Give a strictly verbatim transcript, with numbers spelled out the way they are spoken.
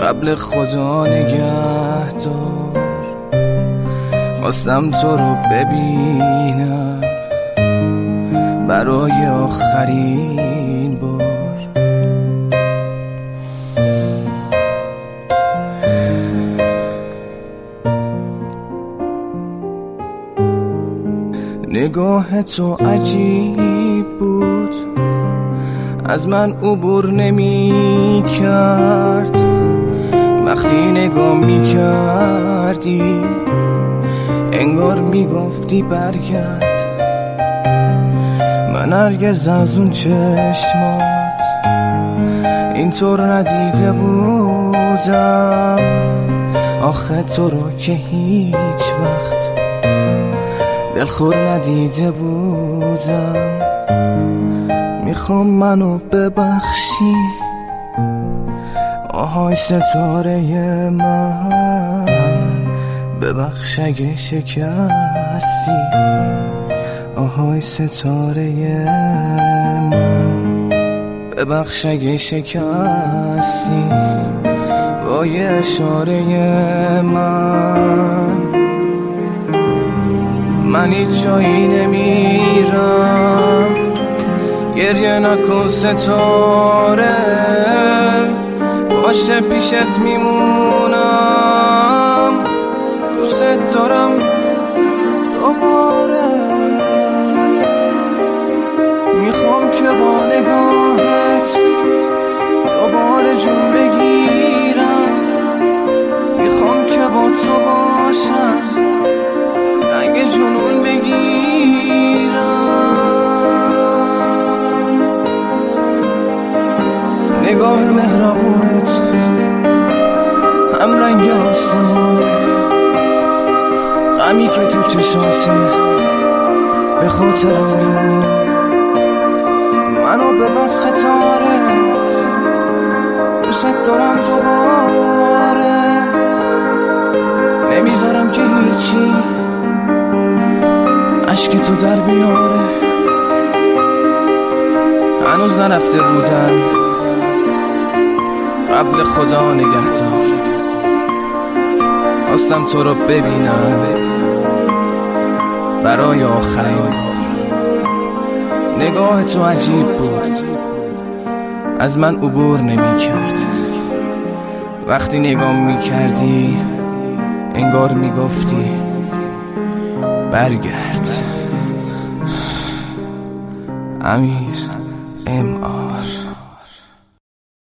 قبل خدا نگهدار، خواستم تو رو ببینم برای آخرین بار. نگاه تو عجیب بود، از من عبور نمی کرد. وقتی نگاه می کردی انگار می گفتی برگرد. من هرگز از اون چشمات اینطور ندیده بودم. آخه تو رو که هیچ وقت دلخور ندیده بودم. میخوام منو ببخشی آهای ستاره من، ببخش اگه شکستی آهای ستاره من، ببخش اگه شکستی با یه اشاره من. من هیچ جایی نمیرم، گریه نکن ستاره، باشه پیشت میمونم. دوست دارم دوباره، میخوام که با نگاهت دوباره جون بگیرم. میخوام که با تو باشم رنگ جنون بگیرم. نگاه مهربونت هم رنگ آسمونه، غمی که تو چشاتی به خاطرم میمونه. منو ببخش ستاره، دوست دارم دوباره. نمیذارم که هیچی عشق تو در بیاره. هنوز نرفته بودن قبل خدا نگهدار، خواستم تو رو ببینم برای آخرین بار. نگاه تو عجیب بود، از من عبور نمی کرد. وقتی نگاه می کردی انگار می گفتی برگرد. امیر ام آر